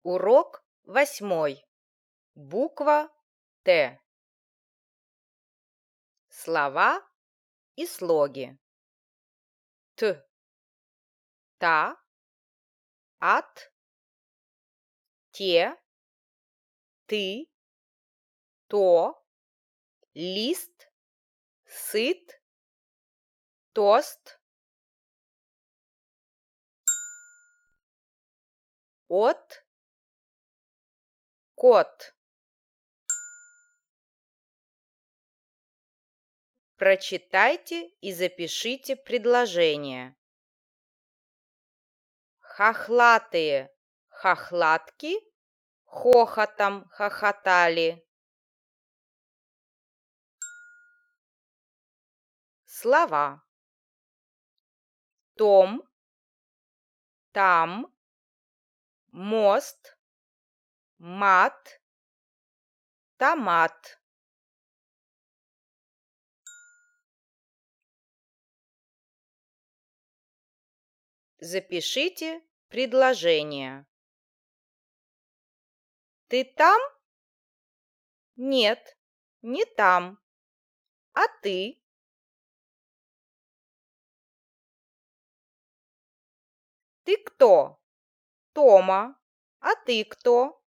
Урок 8. Буква Т. Слова и слоги. Т. Та. От. Те. Ты. То. Лист. Сыт. Тост. От. Кот. Прочитайте и запишите предложение. Хохлатые хохлатки хохотом хохотали. Слова. Том, там, мост, мат, томат. Запишите предложение. Ты там? Нет, не там. А ты? Ты кто? Тома. А ты кто?